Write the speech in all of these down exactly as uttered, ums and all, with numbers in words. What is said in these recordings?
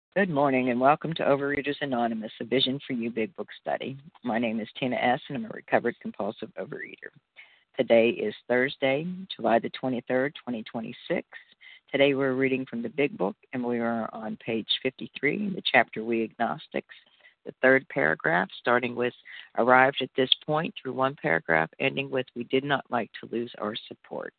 Good morning and welcome to Overeaters Anonymous, a Vision for You Big Book study. My name is Tina S. and I'm a recovered compulsive overeater. Today is Thursday, July the twenty-third, twenty twenty-six. Today we're reading from the Big Book and we are on page fifty-three, the chapter We Agnostics, the third paragraph, starting with arrived at this point through one paragraph, ending with we did not like to lose our support.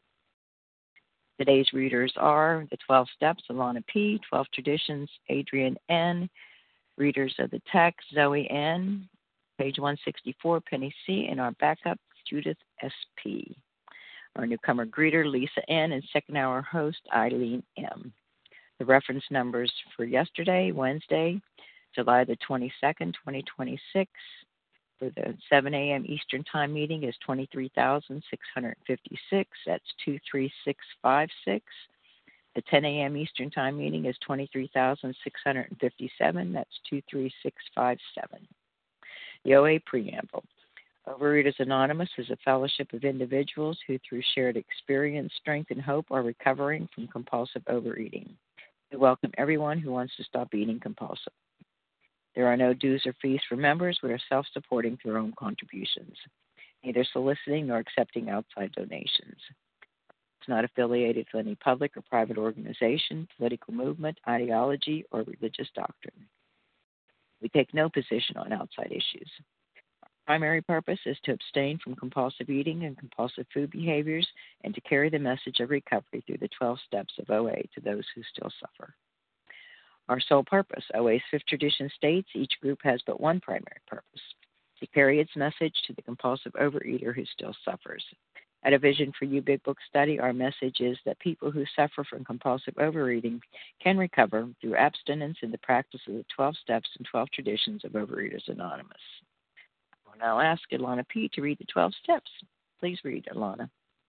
Today's readers are the twelve Steps, Alana P., twelve Traditions, Adrian N., readers of the text, Zoe N., page one sixty-four, Penny C., and our backup, Judith S P. Our newcomer greeter, Lisa N., and second hour host, Eileen M. The reference numbers for yesterday, Wednesday, July the twenty-second, twenty twenty-six, for the seven a.m. Eastern Time meeting is twenty-three thousand six hundred fifty-six. That's two three six five six. The ten a.m. Eastern Time meeting is twenty-three thousand six hundred fifty-seven. That's two three six five seven. The O A Preamble. Overeaters Anonymous is a fellowship of individuals who, through shared experience, strength, and hope, are recovering from compulsive overeating. We welcome everyone who wants to stop eating compulsive. There are no dues or fees for members. We are self-supporting through our own contributions, neither soliciting nor accepting outside donations. It's not affiliated with any public or private organization, political movement, ideology, or religious doctrine. We take no position on outside issues. Our primary purpose is to abstain from compulsive eating and compulsive food behaviors and to carry the message of recovery through the twelve steps of O A to those who still suffer. Our sole purpose, O A's fifth tradition states, each group has but one primary purpose, to carry its message to the compulsive overeater who still suffers. At a Vision for You Big Book study, our message is that people who suffer from compulsive overeating can recover through abstinence in the practice of the twelve steps and twelve traditions of Overeaters Anonymous. I will now ask Alana P. to read the twelve steps. Please read, Alana.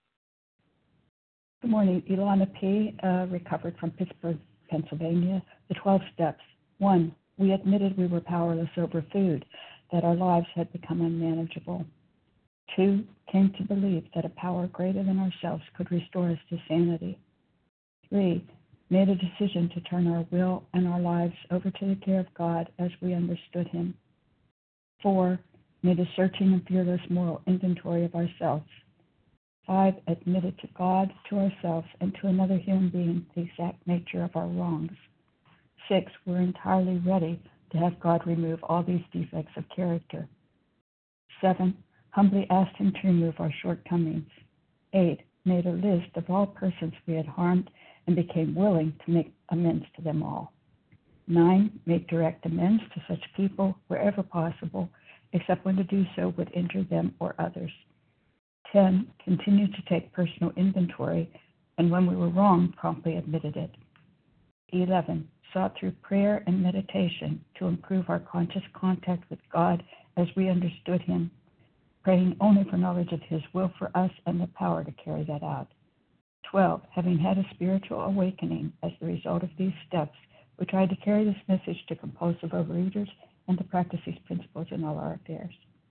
Good morning. Ilana P., uh, recovered from Pittsburgh, Pennsylvania. The twelve steps. One, we admitted we were powerless over food, that our lives had become unmanageable. Two, came to believe that a power greater than ourselves could restore us to sanity. Three, made a decision to turn our will and our lives over to the care of God as we understood Him. Four, made a searching and fearless moral inventory of ourselves. Five, admitted to God, to ourselves, and to another human being the exact nature of our wrongs. Six, we're entirely ready to have God remove all these defects of character. Seven, humbly asked Him to remove our shortcomings. Eight, made a list of all persons we had harmed and became willing to make amends to them all. Nine, made direct amends to such people wherever possible, except when to do so would injure them or others. Ten, continued to take personal inventory, and when we were wrong, promptly admitted it. Eleven, sought through prayer and meditation to improve our conscious contact with God as we understood Him, praying only for knowledge of His will for us and the power to carry that out. Twelve, having had a spiritual awakening as the result of these steps, we tried to carry this message to compulsive overeaters and to practice these principles in all our affairs.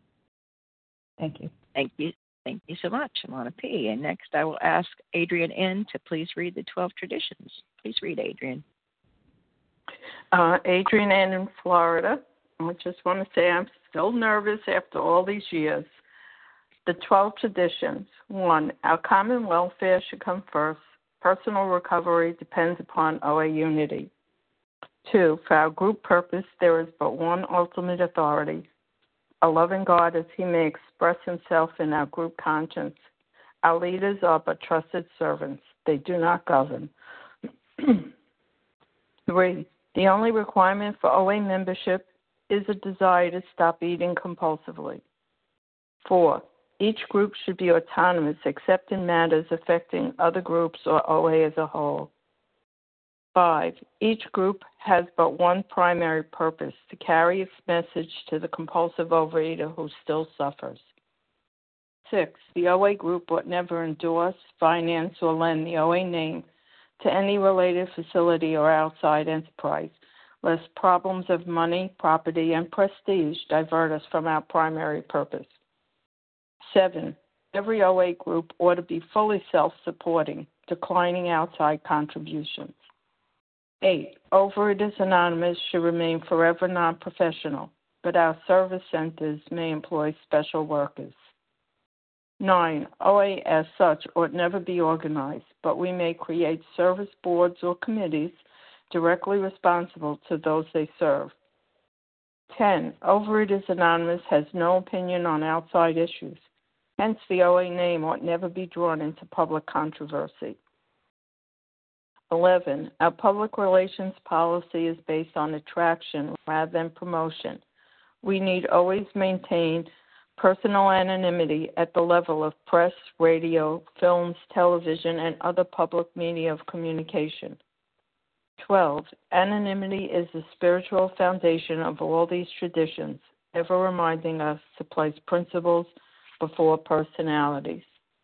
Thank you. Thank you. Thank you so much, Alana P. And next I will ask Adrian N. to please read the twelve traditions. Please read, Adrian. Uh, Adrian N. in Florida. I just want to say I'm still nervous after all these years. The twelve traditions. One, our common welfare should come first. Personal recovery depends upon O A unity. Two, for our group purpose, there is but one ultimate authority, a loving God as He may express Himself in our group conscience. Our leaders are but trusted servants. They do not govern. Three, the only requirement for O A membership is a desire to stop eating compulsively. Four, each group should be autonomous except in matters affecting other groups or O A as a whole. Five, each group has but one primary purpose, to carry its message to the compulsive overeater who still suffers. Six, the O A group would never endorse, finance, or lend the O A name to any related facility or outside enterprise, lest problems of money, property, and prestige divert us from our primary purpose. Seven, every O A group ought to be fully self-supporting, declining outside contributions. Eight, Overeaters Anonymous should remain forever non-professional, but our service centers may employ special workers. Nine, O A as such ought never be organized, but we may create service boards or committees directly responsible to those they serve. Ten, Overeaters Anonymous has no opinion on outside issues. Hence, the O A name ought never be drawn into public controversy. Eleven, our public relations policy is based on attraction rather than promotion. We need always maintain personal anonymity at the level of press, radio, films, television, and other public media of communication. Twelve, anonymity is the spiritual foundation of all these traditions, ever reminding us to place principles before personalities.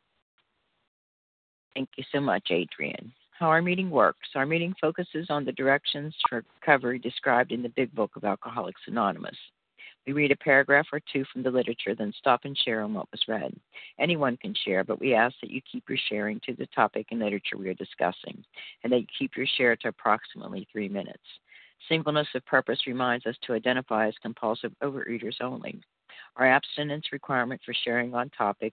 Thank you so much, Adrienne. How our meeting works. Our meeting focuses on the directions for recovery described in the Big Book of Alcoholics Anonymous. We read a paragraph or two from the literature, then stop and share on what was read. Anyone can share, but we ask that you keep your sharing to the topic and literature we are discussing, and that you keep your share to approximately three minutes. Singleness of purpose reminds us to identify as compulsive overeaters only. Our abstinence requirement for sharing on topic,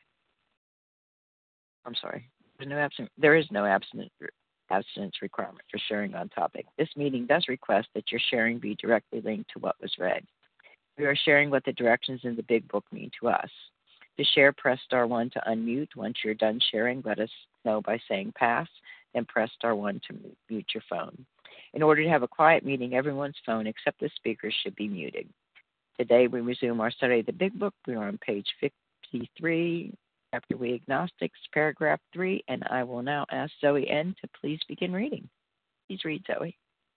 I'm sorry, there's no abstinence, there is no abstinence, abstinence requirement for sharing on topic. This meeting does request that your sharing be directly linked to what was read. We are sharing what the directions in the Big Book mean to us. To share, press star one to unmute. Once you're done sharing, let us know by saying pass, then press star one to mute your phone. In order to have a quiet meeting, everyone's phone except the speaker should be muted. Today we resume our study of the Big Book. We are on page fifty-three, chapter We Agnostics, paragraph three, and I will now ask Zoe N. to please begin reading. Please read, Zoe.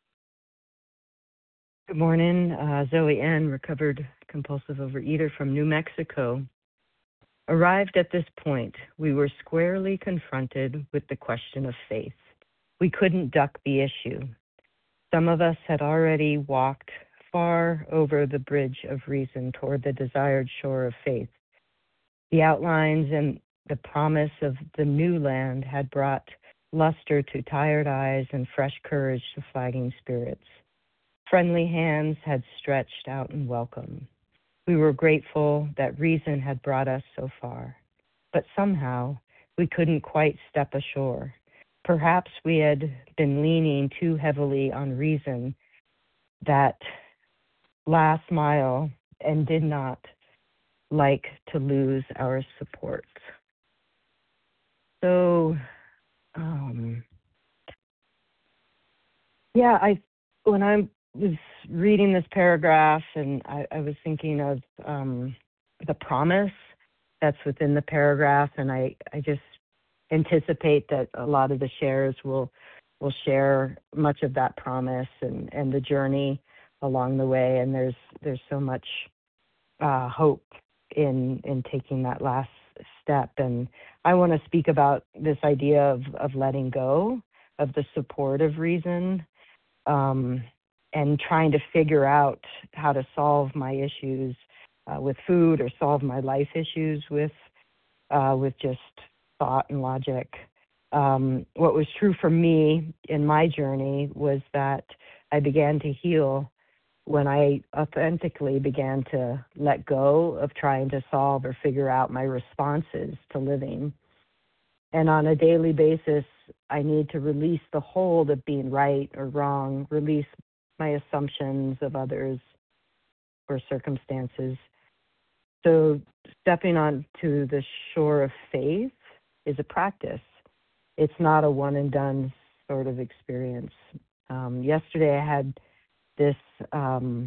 Good morning. Uh, Zoe N., recovered compulsive overeater from New Mexico. Arrived at this point, we were squarely confronted with the question of faith. We couldn't duck the issue. Some of us had already walked far over the bridge of reason toward the desired shore of faith. The outlines and the promise of the new land had brought luster to tired eyes and fresh courage to flagging spirits. Friendly hands had stretched out in welcome. We were grateful that reason had brought us so far, but somehow we couldn't quite step ashore. Perhaps we had been leaning too heavily on reason that last mile and did not like to lose our support. So, um, yeah, I when I was reading this paragraph, and I, I was thinking of um, the promise that's within the paragraph, and I, I just anticipate that a lot of the shares will will share much of that promise and, and the journey along the way. And there's there's so much uh, hope in in taking that last step. And I want to speak about this idea of of letting go of the support of reason. Um, and trying to figure out how to solve my issues uh, with food or solve my life issues with uh, with just thought and logic. Um, what was true for me in my journey was that I began to heal when I authentically began to let go of trying to solve or figure out my responses to living. And on a daily basis, I need to release the hold of being right or wrong, release my assumptions of others or circumstances. So stepping onto the shore of faith is a practice. It's not a one and done sort of experience. Um, yesterday I had this um,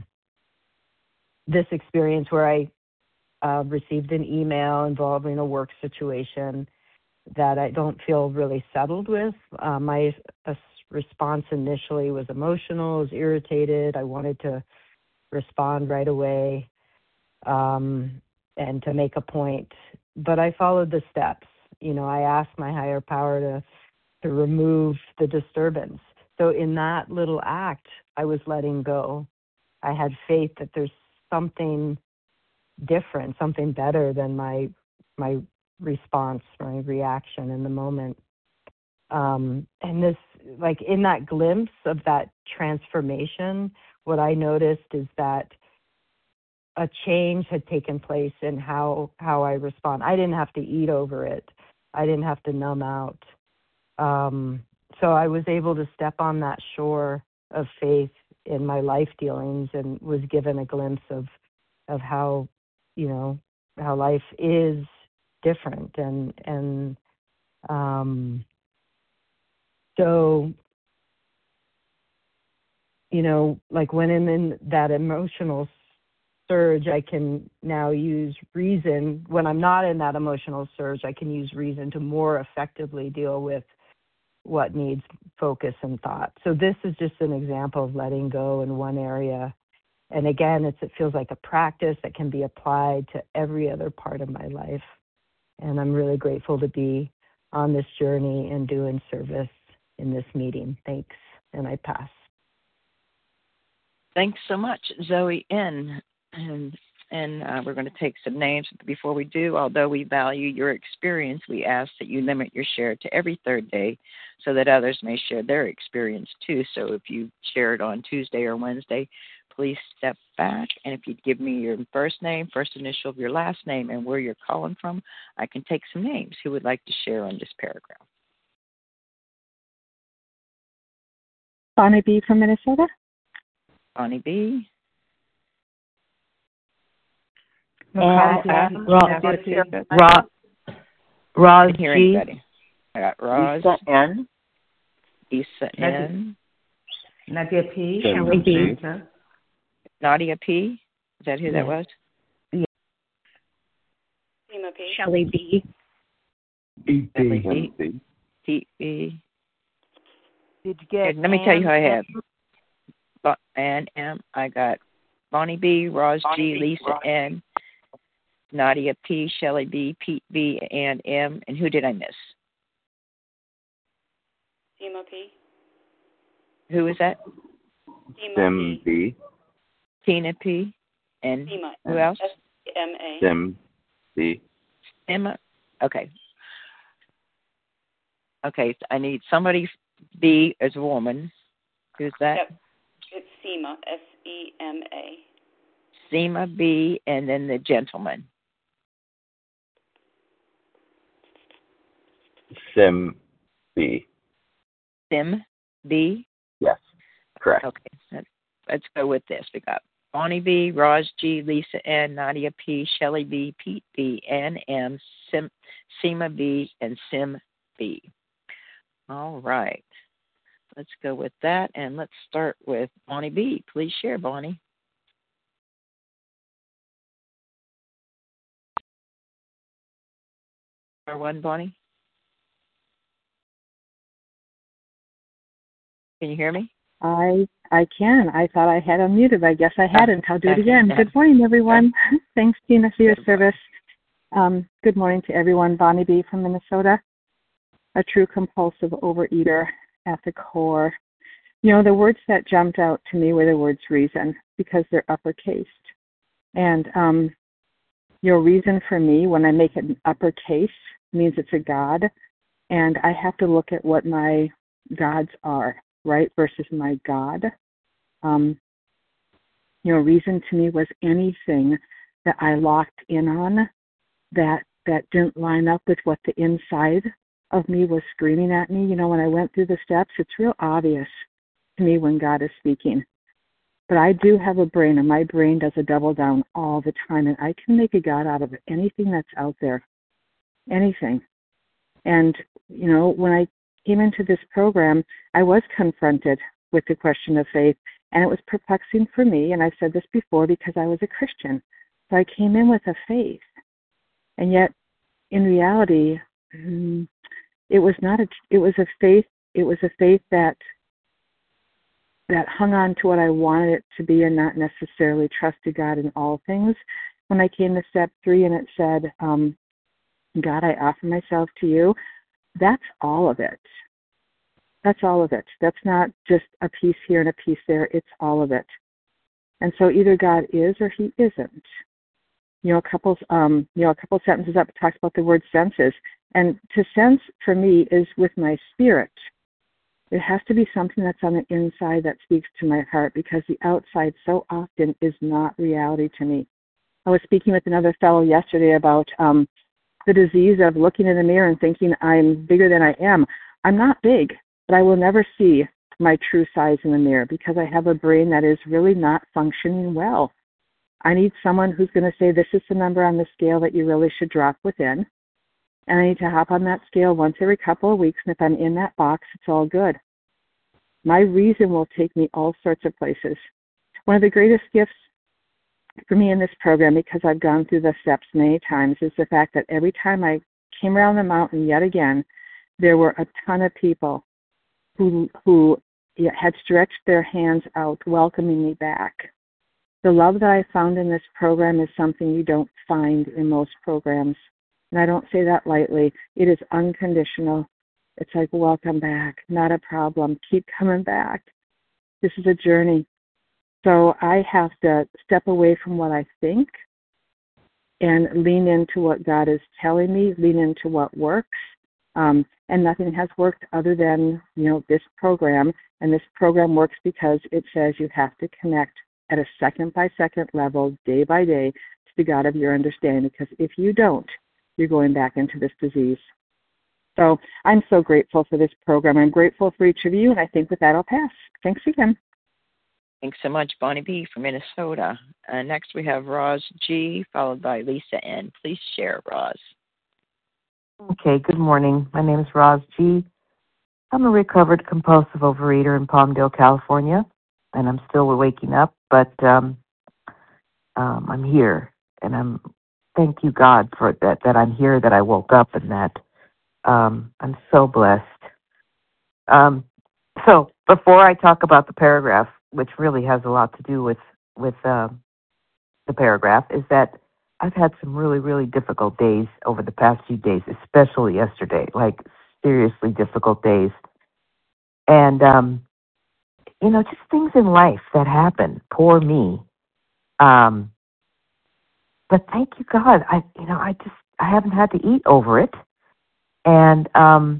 this experience where I uh, received an email involving a work situation that I don't feel really settled with. Uh, my uh, response initially was emotional, was irritated. I wanted to respond right away um, and to make a point. But I followed the steps. You know, I asked my higher power to, to remove the disturbance. So in that little act, I was letting go. I had faith that there's something different, something better than my my response, my reaction in the moment. Um, and this like in that glimpse of that transformation, what I noticed is that a change had taken place in how, how I respond. I didn't have to eat over it. I didn't have to numb out. Um, so I was able to step on that shore of faith in my life dealings and was given a glimpse of, of how, you know, how life is different. And, and, um, so, you know, like when I'm in that emotional surge, I can now use reason. When I'm not in that emotional surge, I can use reason to more effectively deal with what needs focus and thought. So this is just an example of letting go in one area. And again, it's, it feels like a practice that can be applied to every other part of my life. And I'm really grateful to be on this journey and doing service in this meeting. Thanks. And I pass. Thanks so much, Zoe N. And, and uh, we're going to take some names. Before we do, although we value your experience, we ask that you limit your share to every third day so that others may share their experience too. So if you share it on Tuesday or Wednesday, please step back. And if you'd give me your first name, first initial of your last name, and where you're calling from, I can take some names who would like to share on this paragraph. Bonnie B. from Minnesota. Bonnie B. And M. Roz, Roz G. I got Roz. Lisa N. Lisa N. Nadia P. Shelley B. Nadia P. Is that who Yeah. that was? Yeah. P. Shelley B. Pete Shelley B. B. Pete B. Did you get? Okay, let me tell you who I Ann? have. Bo- Ann M. I got Bonnie B. Roz Bonnie G. B, Lisa Roz. N. Nadia P. Shelley B. Pete B. Ann M. And who did I miss? Sima P. Who is that? Sim B. Tina P. And Sima. who else? S M A. Sim B. Emma. Okay. Okay. I need somebody B as a woman. Who's that? Yep. It's Sema. S E M A. Seema B. And then the gentleman. Sim B. Sim B. Yes, correct. Okay. Let's, let's go with this. We got Bonnie B, Roz G, Lisa N, Nadia P, Shelley B, Pete B, Ann M, Sim, Seema B, and Sim B. All right. Let's go with that, and let's start with Bonnie B. Please share, Bonnie. Star one, Bonnie. Can you hear me? I I can. I thought I had unmuted. I guess I hadn't. I'll do it again. Good morning, everyone. Thanks, Tina, for your service. Um, good morning to everyone. Bonnie B. from Minnesota, a true compulsive overeater at the core. You know, the words that jumped out to me were the words reason, because they're uppercased. And um, your reason for me, when I make it an uppercase, means it's a God, and I have to look at what my gods are, right, versus my God. Um, you know, reason to me was anything that I locked in on that that didn't line up with what the inside of me was screaming at me. You know, when I went through the steps, it's real obvious to me when God is speaking. But I do have a brain, and my brain does a double down all the time, and I can make a God out of anything that's out there, anything. And, you know, when I came into this program, I was confronted with the question of faith, and it was perplexing for me, and I've said this before, because I was a Christian. So I came in with a faith, and yet, in reality, it was not a, it was a faith, it was a faith that that hung on to what I wanted it to be and not necessarily trusted God in all things. When I came to step three and it said, um, God, I offer myself to you, that's all of it. That's all of it. That's not just a piece here and a piece there. It's all of it. And so either God is or he isn't. You know, a couple, um, you know, a couple sentences up, it talks about the word senses. And to sense for me is with my spirit. It has to be something that's on the inside that speaks to my heart, because the outside so often is not reality to me. I was speaking with another fellow yesterday about um, the disease of looking in the mirror and thinking I'm bigger than I am. I'm not big, but I will never see my true size in the mirror because I have a brain that is really not functioning well. I need someone who's going to say, this is the number on the scale that you really should drop within. And I need to hop on that scale once every couple of weeks. And if I'm in that box, it's all good. My reason will take me all sorts of places. One of the greatest gifts for me in this program, because I've gone through the steps many times, is the fact that every time I came around the mountain yet again, there were a ton of people who who had stretched their hands out, welcoming me back. The love that I found in this program is something you don't find in most programs. And I don't say that lightly. It is unconditional. It's like, welcome back, not a problem. Keep coming back. This is a journey. So I have to step away from what I think and lean into what God is telling me, lean into what works. Um, and nothing has worked other than, you know, this program. And this program works because it says you have to connect at a second-by-second level, day by day, to the God of your understanding. Because if you don't, you're going back into this disease. So I'm so grateful for this program. I'm grateful for each of you, and I think with that I'll pass. Thanks again. Thanks so much, Bonnie B. from Minnesota. Uh, next we have Roz G., followed by Lisa N. Please share, Roz. Okay, good morning. My name is Roz G. I'm a recovered compulsive overeater in Palmdale, California, and I'm still waking up, but um, um, I'm here, and I'm thank you, God, for that, that I'm here, that I woke up, and that um, I'm so blessed. Um, so before I talk about the paragraph, which really has a lot to do with, with uh, the paragraph, is that I've had some really, really difficult days over the past few days, especially yesterday, like seriously difficult days. And, um, you know, just things in life that happen. Poor me. Um, but thank you, God. I, you know, I just, I haven't had to eat over it. And um,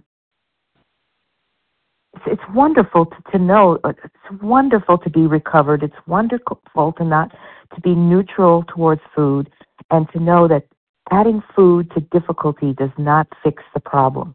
it's, it's wonderful to, to know, it's wonderful to be recovered. It's wonderful to not, to be neutral towards food, and to know that adding food to difficulty does not fix the problem.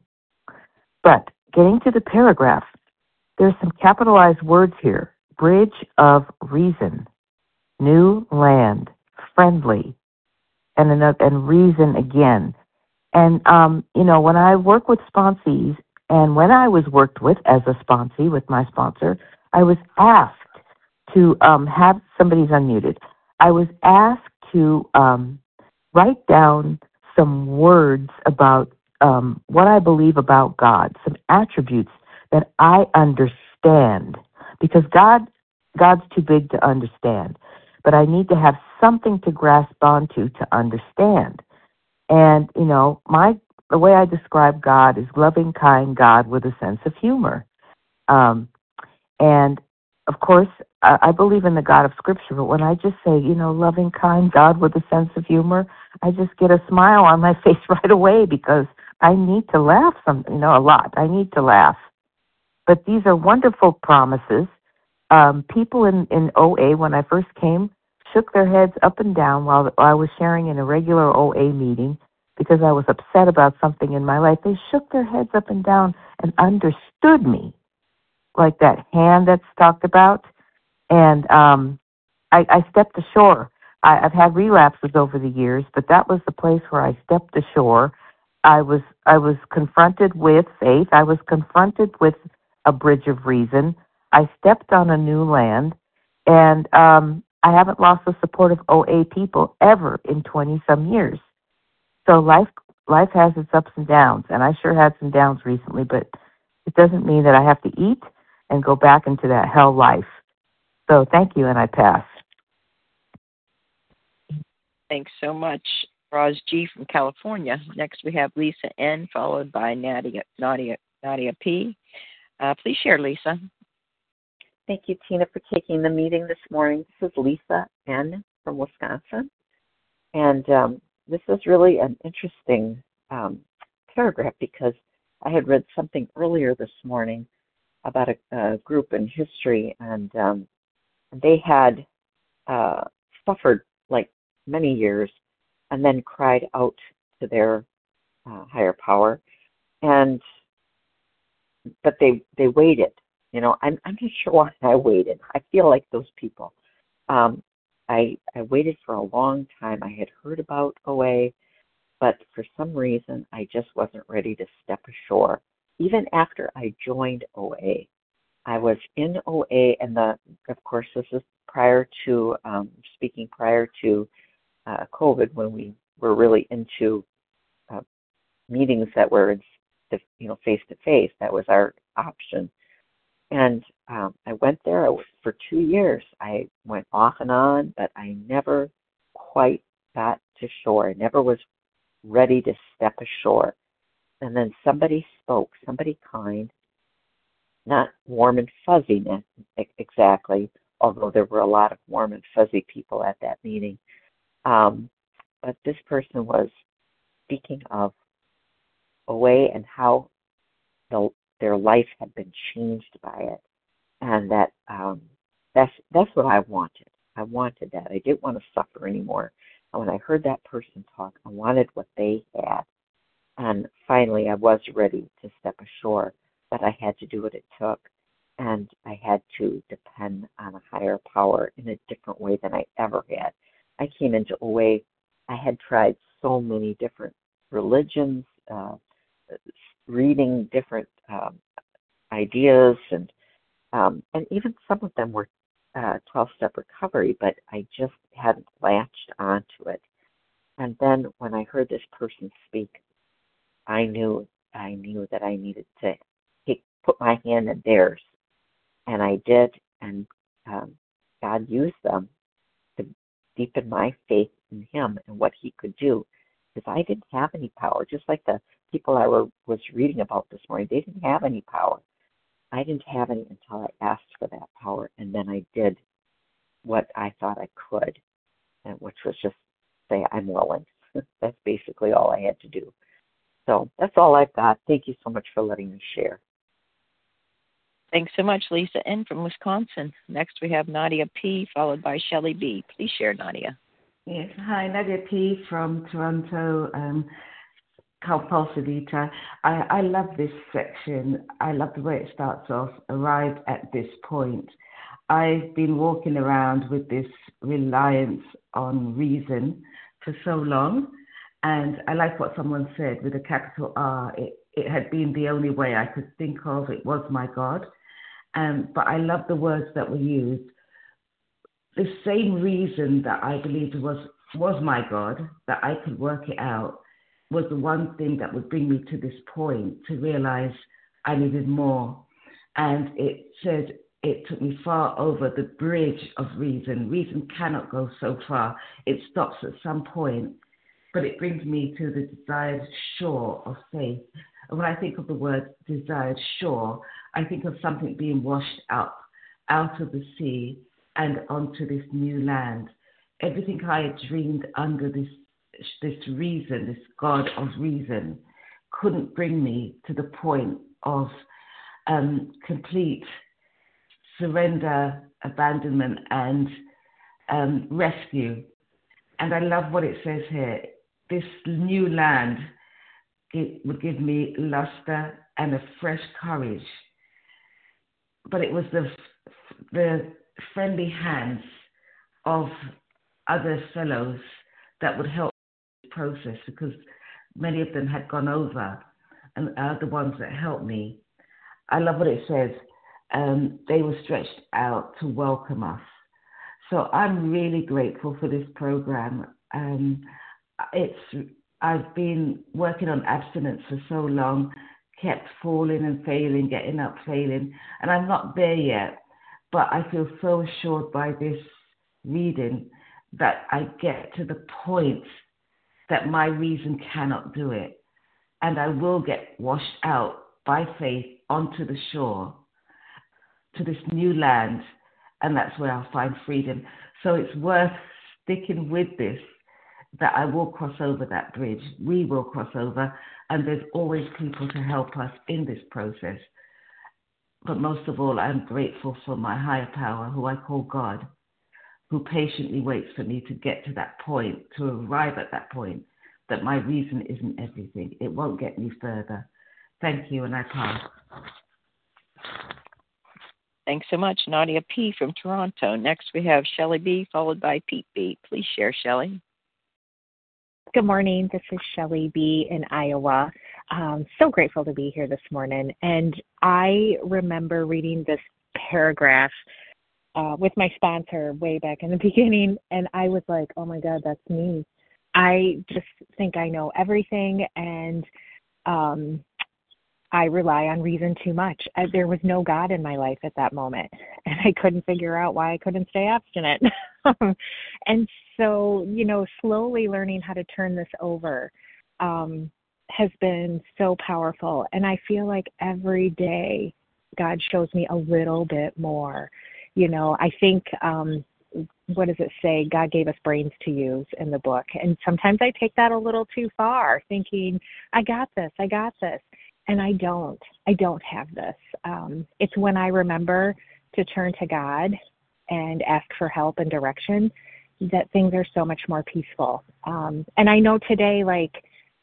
But getting to the paragraph, there's some capitalized words here. Bridge of reason, new land, friendly, and another, and reason again. And, um, you know, when I work with sponsees, and when I was worked with as a sponsee with my sponsor, I was asked to um, have, somebody's unmuted, I was asked to um, write down some words about um, what I believe about God, some attributes that I understand, because God, God's too big to understand, but I need to have something to grasp onto to understand. And, you know, my the way I describe God is loving, kind God with a sense of humor. Um, and, of course, I, I believe in the God of Scripture, but when I just say, you know, loving, kind God with a sense of humor, I just get a smile on my face right away, because I need to laugh, some, you know, a lot. I need to laugh. But these are wonderful promises. Um, people in, in O A, when I first came, shook their heads up and down while I was sharing in a regular O A meeting because I was upset about something in my life. They shook their heads up and down and understood me, like that hand that's talked about. And um, I, I stepped ashore. I, I've had relapses over the years, but that was the place where I stepped ashore. I was I was confronted with faith. I was confronted with a bridge of reason. I stepped on a new land, and um, I haven't lost the support of O A people ever in twenty-some years. So life life has its ups and downs, and I sure had some downs recently, but it doesn't mean that I have to eat and go back into that hell life. So thank you, and I pass. Thanks so much, Roz G. from California. Next we have Lisa N., followed by Nadia, Nadia, Nadia P. Uh, please share, Lisa. Thank you, Tina, for taking the meeting this morning. This is Lisa N. from Wisconsin. And um, this is really an interesting um, paragraph because I had read something earlier this morning about a, a group in history, and um, they had uh, suffered like many years, and then cried out to their uh, higher power, and but they they waited. You know, I'm I'm not sure why I waited. I feel like those people. Um, I I waited for a long time. I had heard about O A, but for some reason I just wasn't ready to step ashore. Even after I joined O A, I was in O A, and the of course this is prior to um, speaking prior to uh, COVID, when we were really into uh, meetings that were you know face to face. That was our option. And um, I went there for two years. I went off and on, but I never quite got to shore. I never was ready to step ashore. And then somebody spoke, somebody kind, not warm and fuzzy exactly, although there were a lot of warm and fuzzy people at that meeting. Um, but this person was speaking of O A and how the their life had been changed by it, and that um, that's that's what I wanted. I wanted that. I didn't want to suffer anymore. And when I heard that person talk, I wanted what they had. And finally, I was ready to step ashore, but I had to do what it took, and I had to depend on a higher power in a different way than I ever had. I came into O A. I had tried so many different religions, uh, reading different um, ideas, and um, and even some of them were uh, twelve-step recovery, but I just hadn't latched onto it. And then when I heard this person speak, I knew I knew that I needed to take, put my hand in theirs, and I did. And um, God used them to deepen my faith in Him and what He could do, because I didn't have any power. Just like the people I were, was reading about this morning, they didn't have any power. I didn't have any until I asked for that power, and then I did what I thought I could, and which was just say, I'm willing. That's basically all I had to do. So that's all I've got. Thank you so much for letting me share. Thanks so much, Lisa N. from Wisconsin. Next we have Nadia P., followed by Shelley B. Please share, Nadia. Yes, hi, Nadia P. from Toronto, um, Compulsive Eater. I, I love this section. I love the way it starts off, arrived at this point. I've been walking around with this reliance on reason for so long, and I like what someone said with a capital R. It, it had been the only way I could think of. It was my God. Um, but I love the words that were used. The same reason that I believed was, was my God, that I could work it out, was the one thing that would bring me to this point to realize I needed more. And it said it took me far over the bridge of reason. Reason cannot go so far. It stops at some point, but it brings me to the desired shore of faith. And when I think of the word desired shore, I think of something being washed up out of the sea and onto this new land. Everything I had dreamed under this this reason, this God of reason, couldn't bring me to the point of um, complete surrender, abandonment, and um, rescue. And I love what it says here. This new land, it would give me luster and a fresh courage. But it was the the friendly hands of other fellows that would help the process, because many of them had gone over and are the ones that helped me. I love what it says. Um, they were stretched out to welcome us. So I'm really grateful for this program. Um, it's I've been working on abstinence for so long, kept falling and failing, getting up, failing, and I'm not there yet. But I feel so assured by this reading that I get to the point that my reason cannot do it. And I will get washed out by faith onto the shore, to this new land, and that's where I'll find freedom. So it's worth sticking with this, that I will cross over that bridge. We will cross over, and there's always people to help us in this process. but most of all, I'm grateful for my higher power, who I call God, who patiently waits for me to get to that point, to arrive at that point, that my reason isn't everything. It won't get me further. Thank you, and I pass. Thanks so much, Nadia P. from Toronto. Next we have Shelley B., followed by Pete B. Please share, Shelley. Good morning. This is Shelley B. in Iowa. Um, so grateful to be here this morning. And I remember reading this paragraph uh, with my sponsor way back in the beginning, and I was like, oh my God, that's me. I just think I know everything, and um, I rely on reason too much. I, there was no God in my life at that moment, and I couldn't figure out why I couldn't stay abstinent. And so, you know, slowly learning how to turn this over um, has been so powerful. And I feel like every day God shows me a little bit more. You know, I think, um, what does it say? God gave us brains to use in the book. And sometimes I take that a little too far, thinking, I got this, I got this. And I don't. I don't have this. Um, it's when I remember to turn to God and ask for help and direction that things are so much more peaceful. Um, and I know today, like,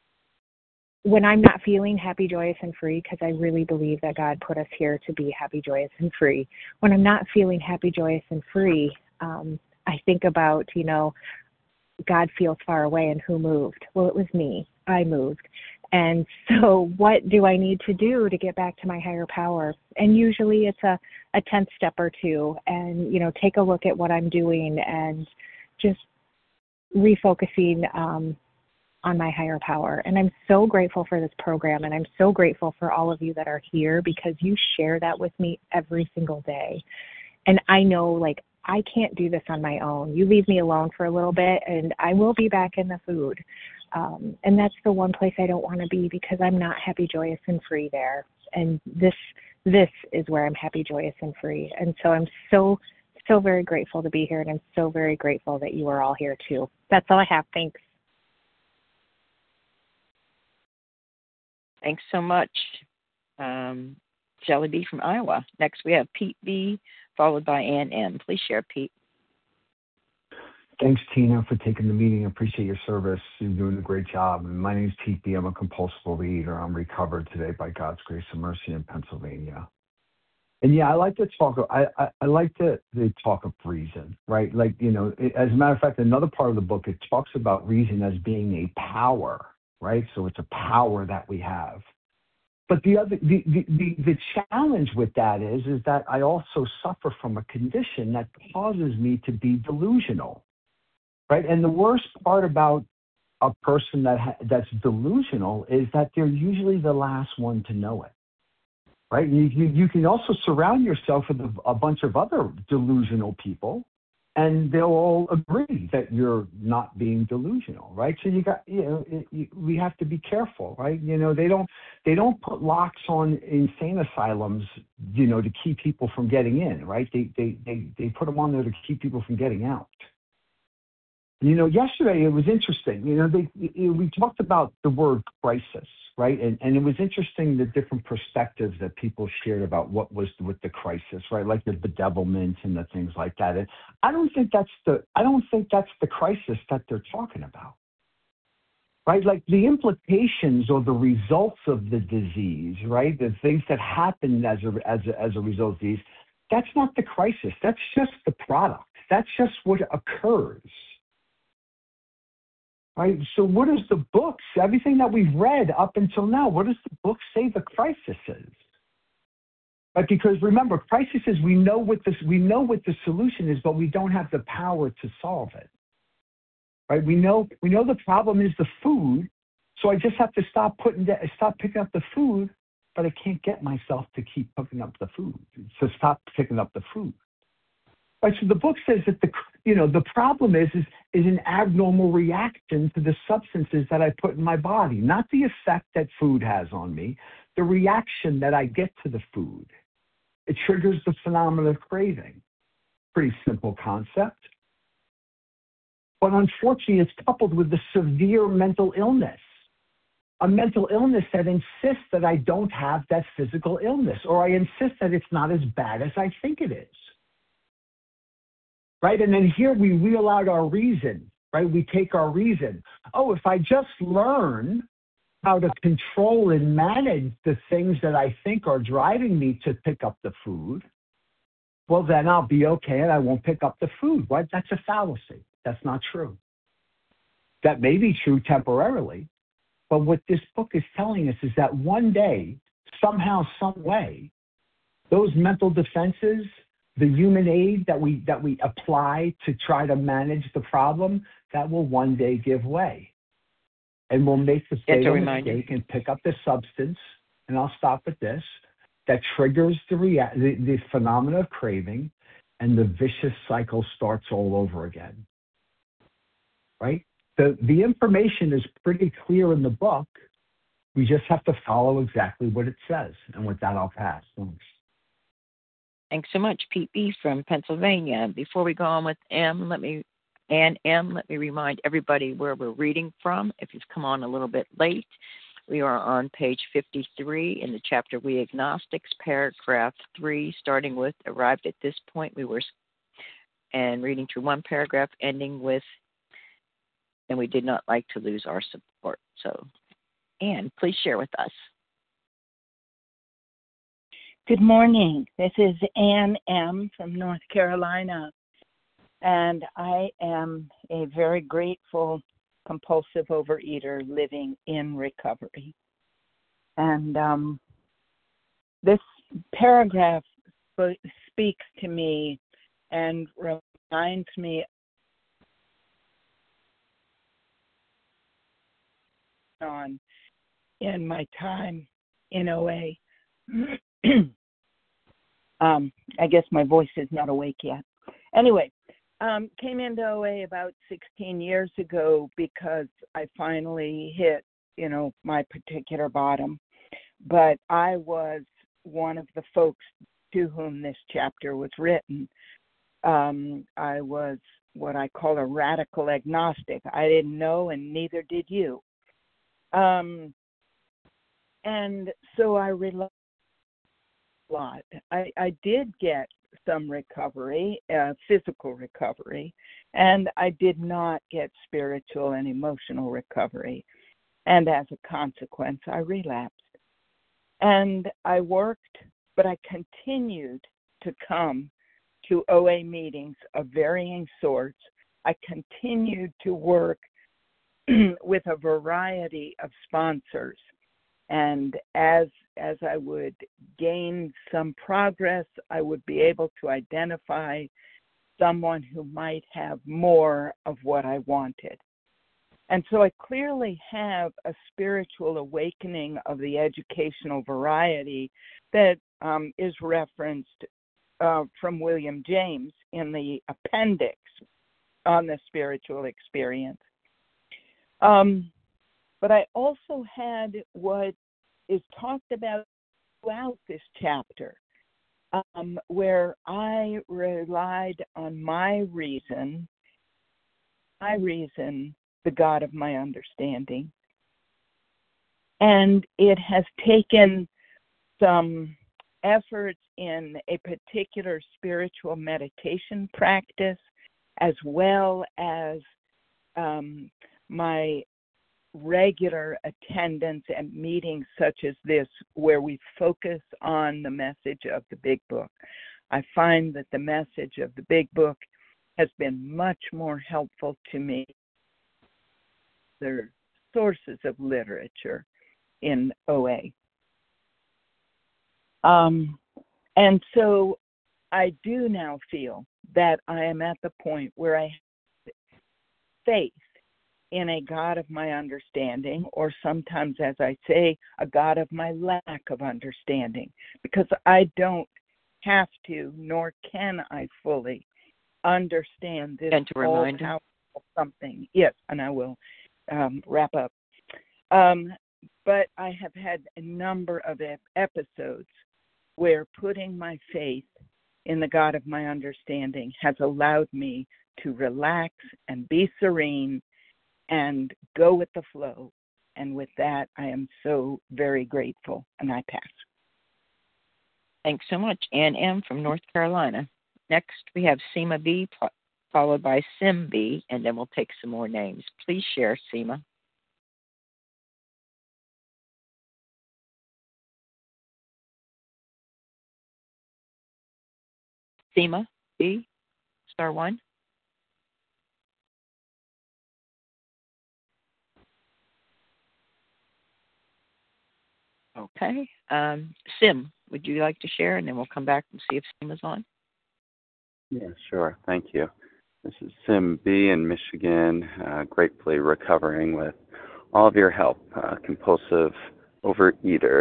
when I'm not feeling happy, joyous, and free, because I really believe that God put us here to be happy, joyous, and free. When I'm not feeling happy, joyous, and free, um, I think about, you know, God feels far away and who moved? Well, it was me. I moved. And so what do I need to do to get back to my higher power? And usually it's a, a tenth step or two, and, you know, take a look at what I'm doing and just refocusing um, on my higher power. And I'm so grateful for this program, and I'm so grateful for all of you that are here, because you share that with me every single day. And I know, like, I can't do this on my own. You leave me alone for a little bit, and I will be back in the food. Um, and that's the one place I don't want to be, because I'm not happy, joyous, and free there. And this this is where I'm happy, joyous, and free. And so I'm so, so very grateful to be here, and I'm so very grateful that you are all here too. That's all I have. Thanks. Thanks so much, um, Shelley B. from Iowa. Next we have Pete B., followed by Ann M. Please share, Pete. Thanks, Tina, for taking the meeting. I appreciate your service. You're doing a great job. And my name is Pete B. I'm a compulsive overeater. I'm recovered today by God's grace and mercy in Pennsylvania. And yeah, I like to talk. I, I, I like to, to talk of reason, right? Like, you know, it, as a matter of fact, another part of the book, it talks about reason as being a power, right? So it's a power that we have. But the other, the, the, the, the challenge with that is, is that I also suffer from a condition that causes me to be delusional. Right, and the worst part about a person that ha- that's delusional is that they're usually the last one to know it. Right, you you, you can also surround yourself with a, a bunch of other delusional people, and they'll all agree that you're not being delusional. Right, so you got you know it, you, we have to be careful. Right, you know they don't they don't put locks on insane asylums, you know, to keep people from getting in. Right, they they they they put them on there to keep people from getting out. You know, yesterday it was interesting. You know, they, we talked about the word crisis, right? And and it was interesting the different perspectives that people shared about what was with the crisis, right? Like the bedevilment and the things like that. And I don't think that's the I don't think that's the crisis that they're talking about, right? Like the implications or the results of the disease, right? The things that happen as a as a, as a result of these. That's not the crisis. That's just the product. That's just what occurs. Right. So what does the book, everything that we've read up until now, what does the book say the crisis is? Right? Because remember, crisis is we know what this we know what the solution is, but we don't have the power to solve it. Right? We know we know the problem is the food, so I just have to stop putting that stop picking up the food, but I can't get myself to keep picking up the food. So stop picking up the food. Right, so the book says that the you know the problem is, is is an abnormal reaction to the substances that I put in my body, not the effect that food has on me, the reaction that I get to the food. It triggers the phenomenon of craving. Pretty simple concept. But unfortunately, it's coupled with the severe mental illness. a mental illness that insists that I don't have that physical illness, or I insist that it's not as bad as I think it is. Right? And then here we wheel out our reason, right? We take our reason. Oh, if I just learn how to control and manage the things that I think are driving me to pick up the food, well, then I'll be okay and I won't pick up the food. Right? That's a fallacy. That's not true. That may be true temporarily, but what this book is telling us is that one day, somehow, some way, those mental defenses, the human aid that we that we apply to try to manage the problem, that will one day give way. And we'll make the fatal mistake and pick up the substance, and I'll stop at this, that triggers the, rea- the, the phenomena of craving, and the vicious cycle starts all over again. Right? The, the information is pretty clear in the book. We just have to follow exactly what it says. And with that, I'll pass. Thanks. Thanks so much, Pete B. from Pennsylvania. Before we go on with M, let me, and M, let me remind everybody where we're reading from. If you've come on a little bit late, we are on page fifty-three in the chapter We Agnostics, paragraph three, starting with arrived at this point. We were, and reading through one paragraph, ending with, and we did not like to lose our support. So, Anne, please share with us. Good morning. This is Ann M. from North Carolina, and I am a very grateful compulsive overeater living in recovery. And um, this paragraph speaks to me and reminds me on in my time in O A. um, I guess my voice is not awake yet. Anyway, um, came into O A about sixteen years ago because I finally hit, you know, my particular bottom. But I was one of the folks to whom this chapter was written. Um, I was what I call a radical agnostic. I didn't know, and neither did you. Um, and so I relied a lot. I, I did get some recovery, uh, physical recovery, and I did not get spiritual and emotional recovery. And as a consequence, I relapsed. And I worked, but I continued to come to O A meetings of varying sorts. I continued to work with a variety of sponsors. And as as I would gain some progress, I would be able to identify someone who might have more of what I wanted. And so I clearly have a spiritual awakening of the educational variety that um, is referenced uh, from William James in the appendix on the spiritual experience. Um, but I also had what is talked about throughout this chapter, um, where I relied on my reason, my reason, the God of my understanding. And it has taken some efforts in a particular spiritual meditation practice, as well as um, my regular attendance at meetings such as this, where we focus on the message of the Big Book. I find that the message of the Big Book has been much more helpful to me than other sources of literature in O A. Um, and so I do now feel that I am at the point where I have faith in a God of my understanding, or sometimes, as I say, a God of my lack of understanding, because I don't have to, nor can I fully understand this all-powerful something. Yes, and I will um, wrap up. Um, but I have had a number of ep- episodes where putting my faith in the God of my understanding has allowed me to relax and be serene and go with the flow And with that, I am so very grateful, and I pass. Thanks so much. Ann M. from North Carolina. Next, we have Seema B., followed by Sim B., and then we'll take some more names. Please share, Seema. Seema B., star one. Okay. Um, Sim, would you like to share, and then we'll come back and see if Seema's on? Yeah, sure. Thank you. This is Sim B. in Michigan, uh, gratefully recovering with all of your help. Uh, compulsive overeater.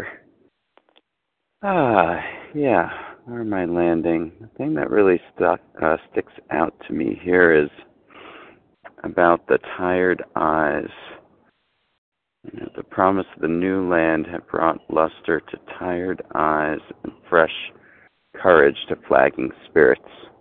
Ah, yeah. Where am I landing? The thing that really stuck uh, sticks out to me here is about the tired eyes. You know, the promise of the new land had brought luster to tired eyes and fresh courage to flagging spirits.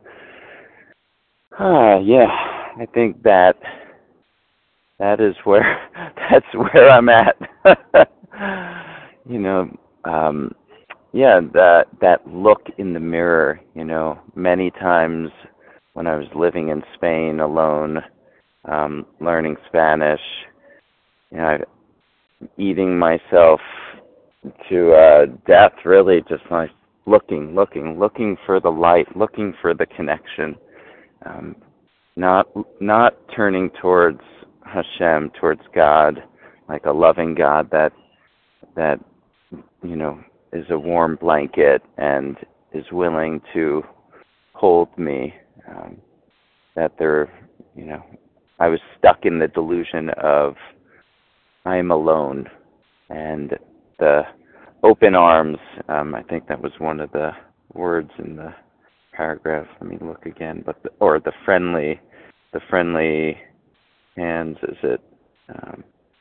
Ah, yeah, I think that that is where that's where I'm at. you know, um, yeah, that that look in the mirror. You know, many times when I was living in Spain alone, um, learning Spanish, you know, I, eating myself to uh, death. Really, just like looking, looking, looking for the light, looking for the connection. Um, not not turning towards Hashem, towards God, like a loving God that that you know is a warm blanket and is willing to hold me. Um, that there, you know, I was stuck in the delusion of I am alone, and the open arms. Um, I think that was one of the words in the paragraph. Let me look again, but the, or the friendly, the friendly hands. Is it? Um,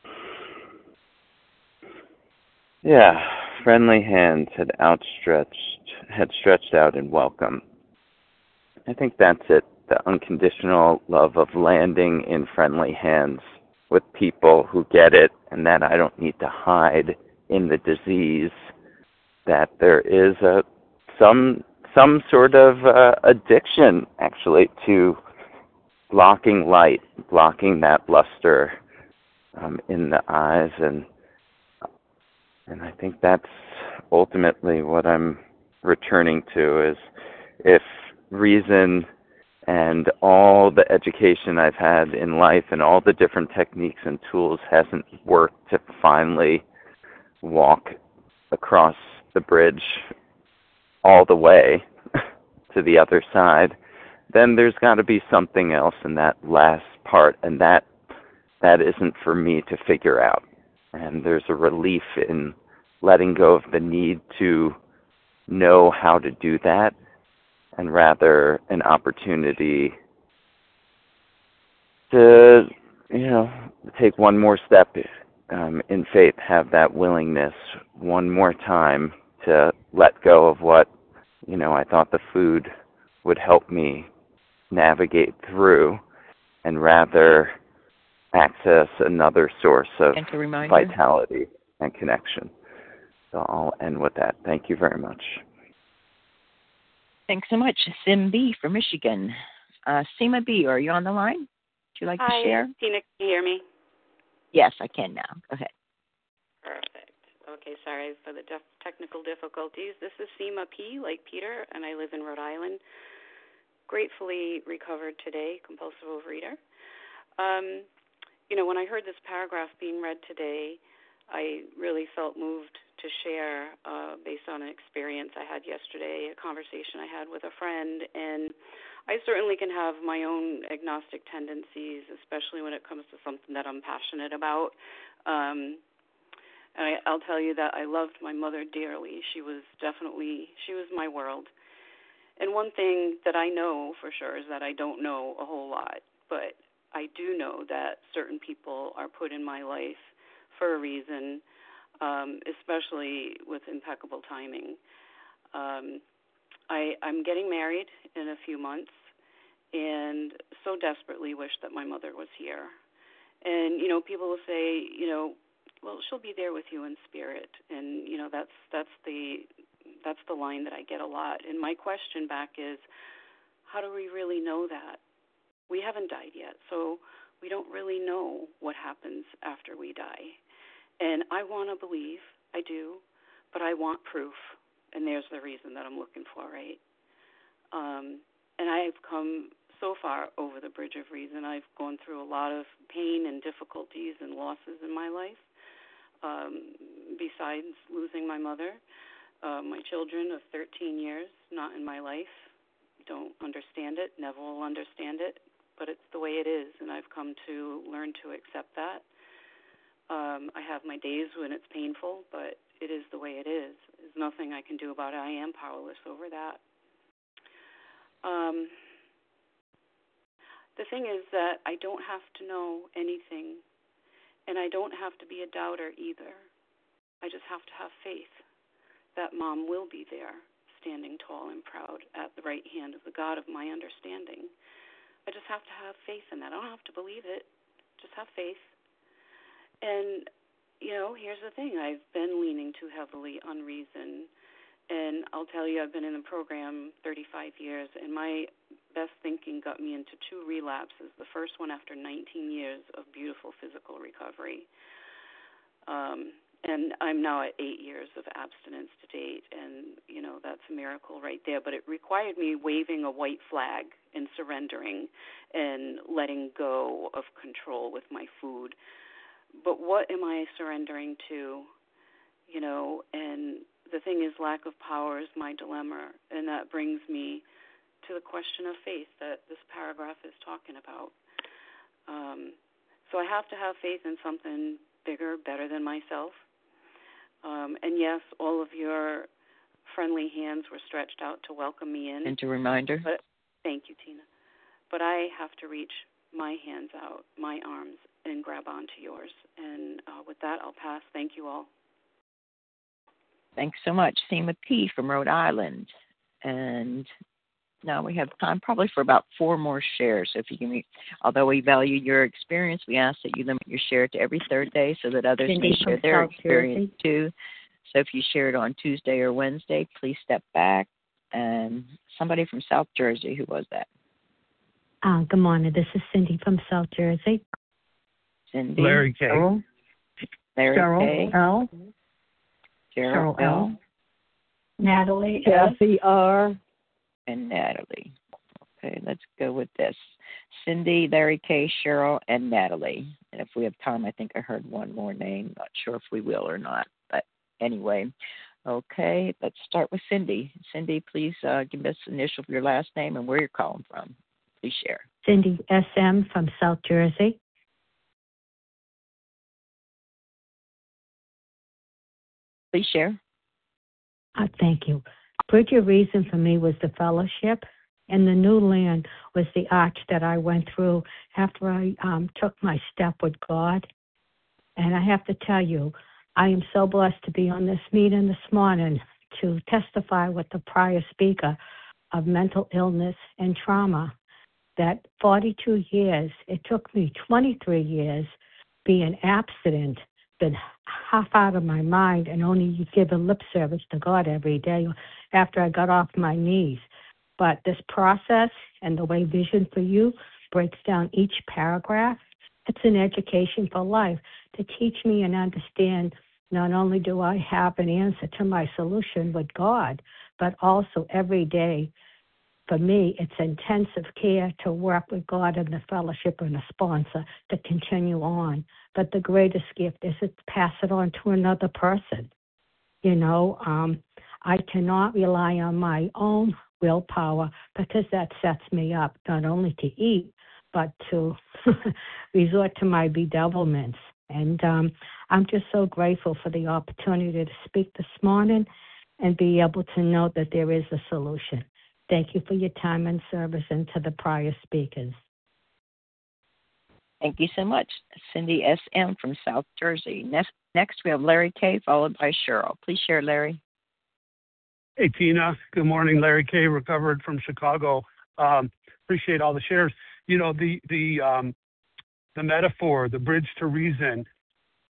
yeah, friendly hands had outstretched, had stretched out in welcome. I think that's it. The unconditional love of landing in friendly hands with people who get it, and that I don't need to hide in the disease. That there is a some. some sort of uh, addiction, actually, to blocking light, blocking that luster um, in the eyes, and and I think that's ultimately what I'm returning to, is if reason and all the education I've had in life and all the different techniques and tools hasn't worked to finally walk across the bridge all the way to the other side, then there's got to be something else in that last part, and that that isn't for me to figure out. And there's a relief in letting go of the need to know how to do that, and rather an opportunity to, you know, take one more step um, in faith, have that willingness one more time to let go of what, you know, I thought the food would help me navigate through, and rather access another source of vitality and connection. So I'll end with that. Thank you very much. Thanks so much. Sim B. from Michigan. Uh, Seema B., are you on the line? Would you like Hi, to share? Tina, can you hear me? Yes, I can now. Go ahead. Perfect. Okay, sorry for the def- technical difficulties. This is Seema P., like Peter, and I live in Rhode Island. Gratefully recovered today, compulsive overeater. Um, you know, when I heard this paragraph being read today, I really felt moved to share uh, based on an experience I had yesterday, a conversation I had with a friend, and I certainly can have my own agnostic tendencies, especially when it comes to something that I'm passionate about. Um, and I, I'll tell you that I loved my mother dearly. She was definitely, she was my world. And one thing that I know for sure is that I don't know a whole lot, but I do know that certain people are put in my life for a reason, um, especially with impeccable timing. Um, I, I'm getting married in a few months and so desperately wish that my mother was here. And, you know, people will say, you know, well, she'll be there with you in spirit. And, you know, that's that's the that's the line that I get a lot. And my question back is, how do we really know that? We haven't died yet, so we don't really know what happens after we die. And I want to believe, I do, but I want proof. And there's the reason that I'm looking for, right? Um, and I've come so far over the bridge of reason. I've gone through a lot of pain and difficulties and losses in my life, um, besides losing my mother. Uh, my children of thirteen years, not in my life, don't understand it, never will understand it, but it's the way it is, and I've come to learn to accept that. Um, I have my days when it's painful, but it is the way it is. There's nothing I can do about it. I am powerless over that. Um, the thing is that I don't have to know anything, and I don't have to be a doubter either. I just have to have faith that Mom will be there, standing tall and proud at the right hand of the God of my understanding. I just have to have faith in that. I don't have to believe it. Just have faith. And, you know, here's the thing. I've been leaning too heavily on reason. And I'll tell you, I've been in the program thirty-five years, and my best thinking got me into two relapses. The first one after nineteen years of beautiful physical recovery. Um, and I'm now at eight years of abstinence to date, and, you know, that's a miracle right there. But it required me waving a white flag and surrendering and letting go of control with my food. But what am I surrendering to, you know, and the thing is, lack of power is my dilemma, and that brings me to the question of faith that this paragraph is talking about. Um, so I have to have faith in something bigger, better than myself. Um, and yes, all of your friendly hands were stretched out to welcome me in. And to reminder. But, thank you, Tina. But I have to reach my hands out, my arms, and grab onto yours. And uh, with that, I'll pass. Thank you all. Thanks so much. Seema P. from Rhode Island. And now we have time probably for about four more shares. So if you can, be, although we value your experience, we ask that you limit your share to every third day so that others Cindy may share their South experience Jersey. too. So if you share it on Tuesday or Wednesday, please step back. And somebody from South Jersey, who was that? Uh, good morning. This is Cindy from South Jersey. Cindy. Larry K. Cheryl. Larry Cheryl K. L. Cheryl, Cheryl L. L. Natalie Kathy R. And Natalie. Okay, let's go with this. Cindy, Larry K., Cheryl, and Natalie. And if we have time, I think I heard one more name. Not sure if we will or not. But anyway, okay, let's start with Cindy. Cindy, please uh, give us the initial of your last name and where you're calling from. Please share. Cindy S M from South Jersey. Please share. Uh, thank you. Bridge of Reason for me was the fellowship, and the new land was the arch that I went through after I um, took my step with God. And I have to tell you, I am so blessed to be on this meeting this morning to testify with the prior speaker of mental illness and trauma. That forty-two years, it took me twenty-three years being abstinent, been half out of my mind and only giving lip service to God every day after I got off my knees. But this process and the way Vision for You breaks down each paragraph, it's an education for life to teach me and understand not only do I have an answer to my solution with God, but also every day, for me, it's intensive care to work with God and the fellowship and the sponsor to continue on. But the greatest gift is to pass it on to another person. You know, um, I cannot rely on my own willpower because that sets me up not only to eat, but to resort to my bedevilments. And um, I'm just so grateful for the opportunity to speak this morning and be able to know that there is a solution. Thank you for your time and service and to the prior speakers. Thank you so much. Cindy S M from South Jersey. Next, next we have Larry K., followed by Cheryl. Please share, Larry. Hey, Tina. Good morning. Larry K., recovered from Chicago. Um, appreciate all the shares. You know, the the um, the metaphor, the bridge to reason,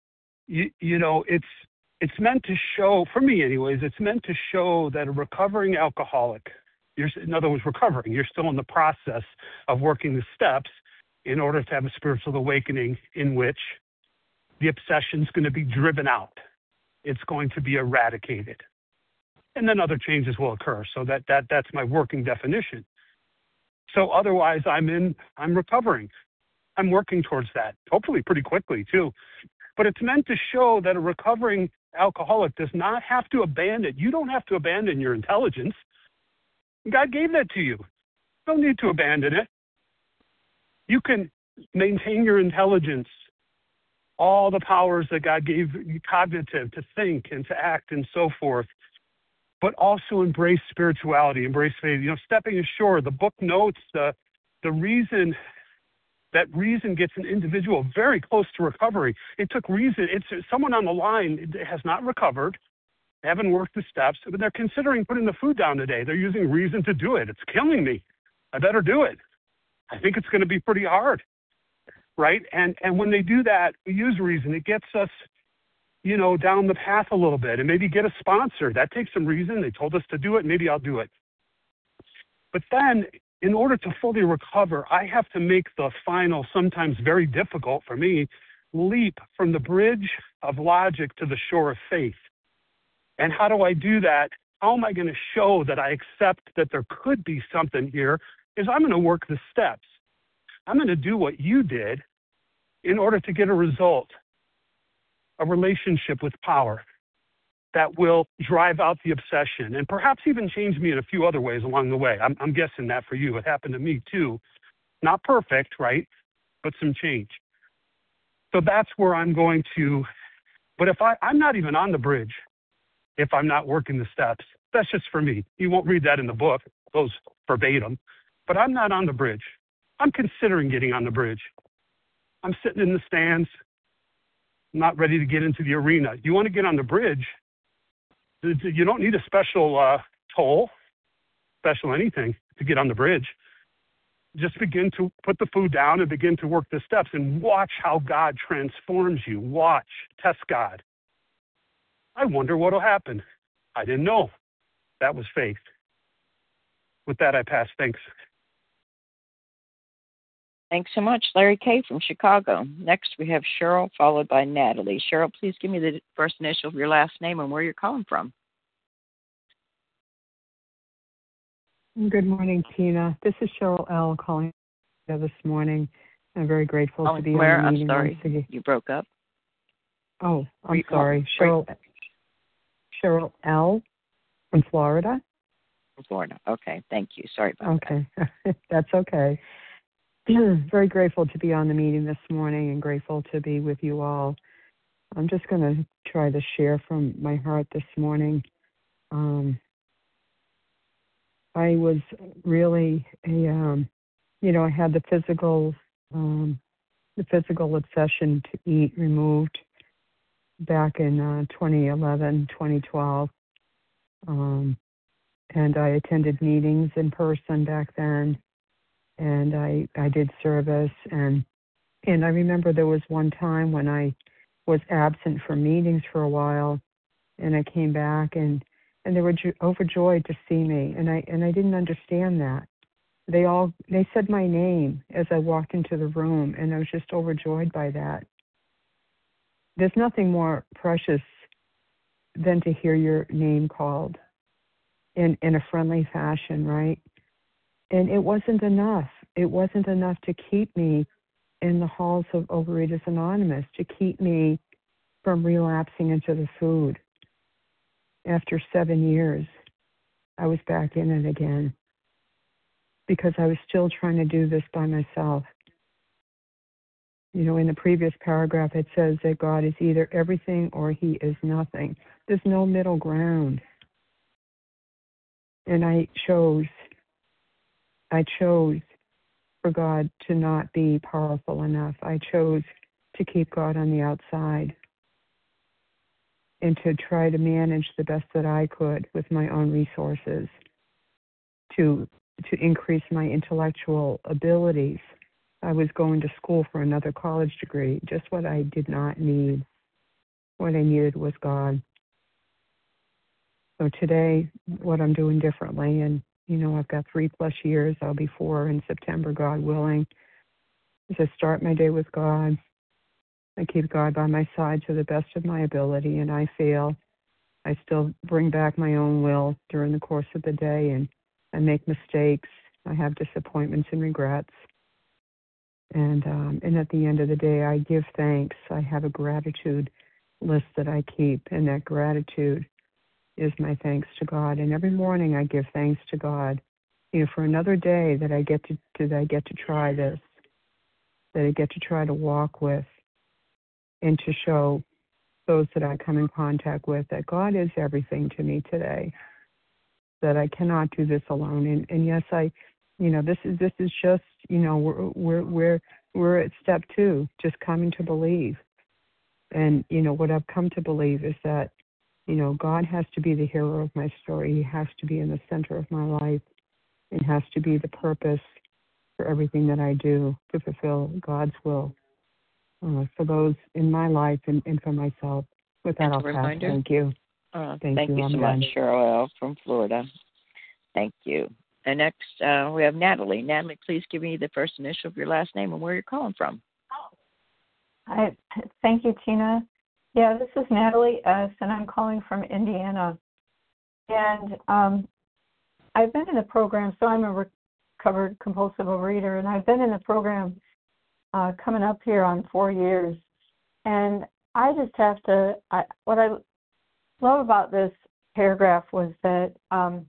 you, you know, it's it's meant to show, for me anyways, it's meant to show that a recovering alcoholic, you're, in other words, recovering, you're still in the process of working the steps in order to have a spiritual awakening in which the obsession is going to be driven out. It's going to be eradicated. And then other changes will occur. So that, that that's my working definition. So otherwise, I'm in, I'm recovering. I'm working towards that, hopefully pretty quickly too. But it's meant to show that a recovering alcoholic does not have to abandon. You don't have to abandon your intelligence. God gave that to you. You don't need to abandon it. You can maintain your intelligence, all the powers that God gave you, cognitive, to think and to act and so forth, but also embrace spirituality, embrace faith. You know, stepping ashore, the book notes the, the reason that reason gets an individual very close to recovery. It took reason. It's someone on the line has not recovered, haven't worked the steps, but they're considering putting the food down today. They're using reason to do it. It's killing me. I better do it. I think it's going to be pretty hard, right? And and when they do that, we use reason. It gets us, you know, down the path a little bit, and maybe get a sponsor. That takes some reason. They told us to do it. Maybe I'll do it. But then, in order to fully recover, I have to make the final, sometimes very difficult for me, leap from the bridge of logic to the shore of faith. And how do I do that? How am I going to show that I accept that there could be something here? Is I'm going to work the steps. I'm going to do what you did in order to get a result, a relationship with power that will drive out the obsession and perhaps even change me in a few other ways along the way. I'm, I'm guessing that for you. It happened to me too. Not perfect, right? But some change. So that's where I'm going to, but if I, I'm not even on the bridge, if I'm not working the steps, that's just for me. You won't read that in the book, those verbatim, but I'm not on the bridge. I'm considering getting on the bridge. I'm sitting in the stands, not ready to get into the arena. You want to get on the bridge, you don't need a special uh, toll, special anything to get on the bridge. Just begin to put the food down and begin to work the steps and watch how God transforms you. Watch, test God. I wonder what will happen. I didn't know. That was faith. With that, I pass. Thanks. Thanks so much, Larry K. from Chicago. Next, we have Cheryl, followed by Natalie. Cheryl, please give me the first initial of your last name and where you're calling from. Good morning, Tina. This is Cheryl L. calling this morning. I'm very grateful calling to be where? on the meeting. I'm sorry, you broke up. Oh, I'm sorry. Cheryl, Cheryl L. from Florida. From Florida. Okay, thank you. Sorry about okay. that. Okay, that's okay. Very grateful to be on the meeting this morning and grateful to be with you all. I'm just going to try to share from my heart this morning. Um, I was really a, um, you know, I had the physical, um, the physical obsession to eat removed back in uh, twenty eleven, twenty twelve. Um, and I attended meetings in person back then. And I, I did service, and and I remember there was one time when I was absent from meetings for a while, and I came back, and, and they were jo- overjoyed to see me, and I and I didn't understand that. They all they said my name as I walked into the room, and I was just overjoyed by that. There's nothing more precious than to hear your name called in in a friendly fashion, right? And it wasn't enough. It wasn't enough to keep me in the halls of Overeaters Anonymous, to keep me from relapsing into the food. After seven years, I was back in it again because I was still trying to do this by myself. You know, in the previous paragraph, it says that God is either everything or he is nothing. There's no middle ground. And I chose I chose for God to not be powerful enough. I chose to keep God on the outside and to try to manage the best that I could with my own resources to to increase my intellectual abilities. I was going to school for another college degree, just what I did not need. what I needed was God. So today, what I'm doing differently, and you know, I've got three plus years. I'll be four in September, God willing. Is I start my day with God. I keep God by my side to the best of my ability, and I fail. I still bring back my own will during the course of the day, and I make mistakes. I have disappointments and regrets. And um, and at the end of the day, I give thanks. I have a gratitude list that I keep, and that gratitude is my thanks to God. And every morning, I give thanks to God, you know, for another day that I get to, to that I get to try this, that I get to try to walk with, and to show those that I come in contact with that God is everything to me today. That I cannot do this alone. And, and yes, I, you know, this is this is just, you know, we're we're we're we're at step two, just coming to believe. And you know what I've come to believe is that, you know, God has to be the hero of my story. He has to be in the center of my life, and has to be the purpose for everything that I do to fulfill God's will uh, for those in my life and, and for myself. With that, I'll pass. Reminder. Thank you. Uh, Thank, thank you. you I'm so done. much, Cheryl L. from Florida. Thank you. And next, uh, we have Natalie. Natalie, please give me the first initial of your last name and where you're calling from. Hi. Thank you, Tina. Yeah, this is Natalie S., and I'm calling from Indiana. And um, I've been in the program, so I'm a recovered compulsive overeater, and I've been in the program uh, coming up here on four years. And I just have to, I, what I love about this paragraph was that, um,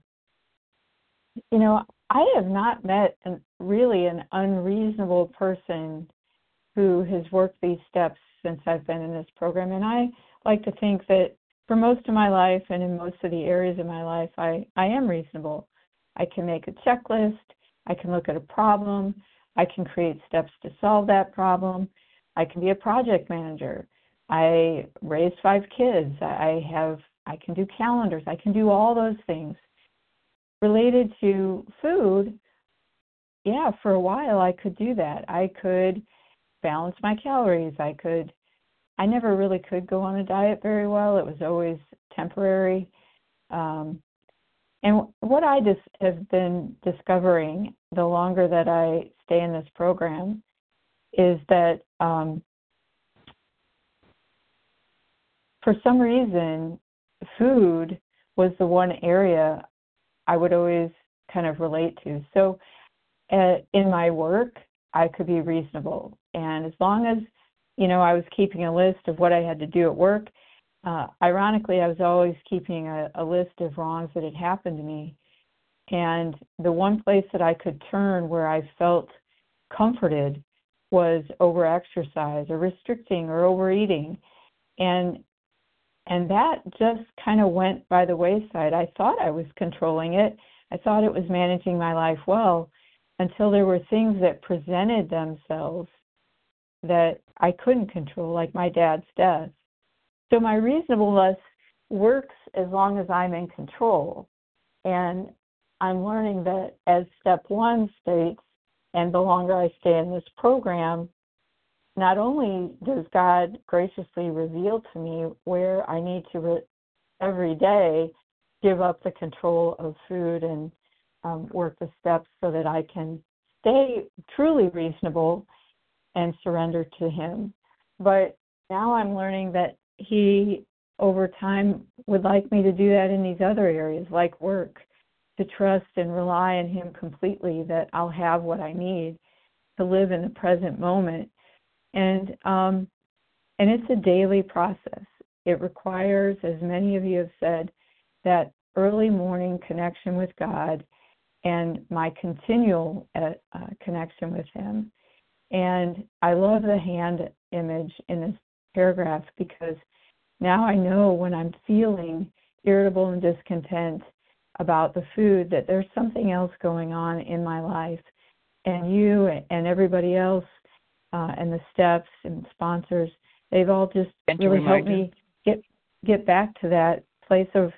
you know, I have not met an, really an unreasonable person who has worked these steps since I've been in this program. And I like to think that for most of my life and in most of the areas of my life, I, I am reasonable. I can make a checklist. I can look at a problem. I can create steps to solve that problem. I can be a project manager. I raised five kids. I have, I can do calendars. I can do all those things. Related to food, yeah, for a while I could do that. I could balance my calories. I could, I never really could go on a diet very well. It was always temporary. Um, and what I just have been discovering the longer that I stay in this program is that um, for some reason, food was the one area I would always kind of relate to. So uh, in my work, I could be reasonable. And as long as, you know, I was keeping a list of what I had to do at work, uh, ironically, I was always keeping a, a list of wrongs that had happened to me. And the one place that I could turn where I felt comforted was overexercise or restricting or overeating. And And that just kind of went by the wayside. I thought I was controlling it. I thought it was managing my life well until there were things that presented themselves that I couldn't control, like my dad's death. So my reasonableness works as long as I'm in control. And I'm learning that as step one states, and the longer I stay in this program, not only does God graciously reveal to me where I need to re- every day give up the control of food and um, work the steps so that I can stay truly reasonable and surrender to Him. But now I'm learning that He, over time, would like me to do that in these other areas, like work, to trust and rely on Him completely, that I'll have what I need to live in the present moment. And um, and it's a daily process. It requires, as many of you have said, that early morning connection with God and my continual uh, uh, connection with Him. And I love the hand image in this paragraph because now I know when I'm feeling irritable and discontent about the food that there's something else going on in my life. And you and everybody else Uh, and the steps and sponsors, they've all just really helped me get get back to that place of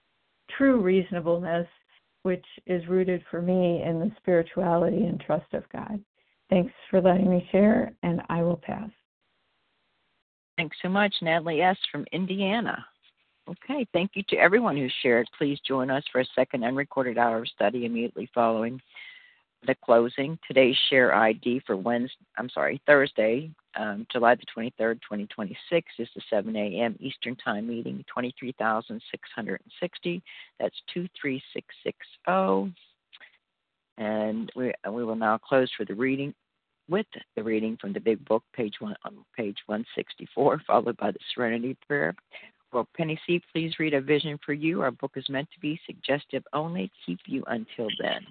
true reasonableness, which is rooted for me in the spirituality and trust of God. Thanks for letting me share, and I will pass. Thanks so much, Natalie S. from Indiana. Okay, thank you to everyone who shared. Please join us for a second unrecorded hour of study immediately following the closing. Today's share I D for Wednesday, I'm sorry, Thursday, um, July the twenty-third, twenty twenty-six is the seven a.m. Eastern Time meeting, twenty-three thousand six hundred sixty. That's two three six six zero. And we, we will now close for the reading with the reading from the Big Book, page one, on page one sixty-four, followed by the Serenity Prayer. Well, Penny C., please read A Vision for You. Our book is meant to be suggestive only. Keep you until then.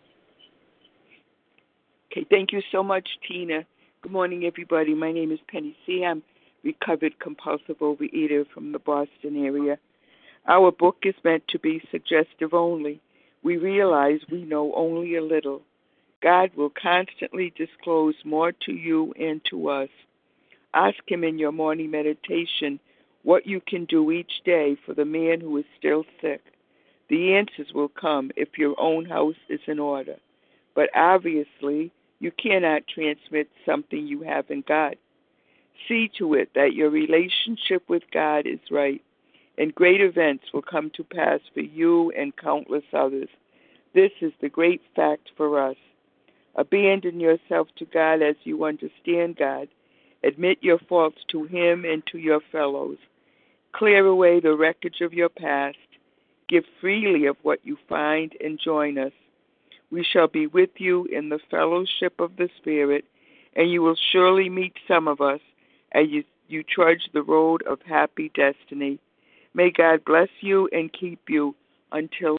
Okay, thank you so much, Tina. Good morning, everybody. My name is Penny C. I'm recovered compulsive overeater from the Boston area. Our book is meant to be suggestive only. We realize we know only a little. God will constantly disclose more to you and to us. Ask Him in your morning meditation what you can do each day for the man who is still sick. The answers will come if your own house is in order. But obviously, you cannot transmit something you haven't got. See to it that your relationship with God is right, and great events will come to pass for you and countless others. This is the great fact for us. Abandon yourself to God as you understand God. Admit your faults to Him and to your fellows. Clear away the wreckage of your past. Give freely of what you find and join us. We shall be with you in the fellowship of the Spirit, and you will surely meet some of us as you, you trudge the road of happy destiny. May God bless you and keep you until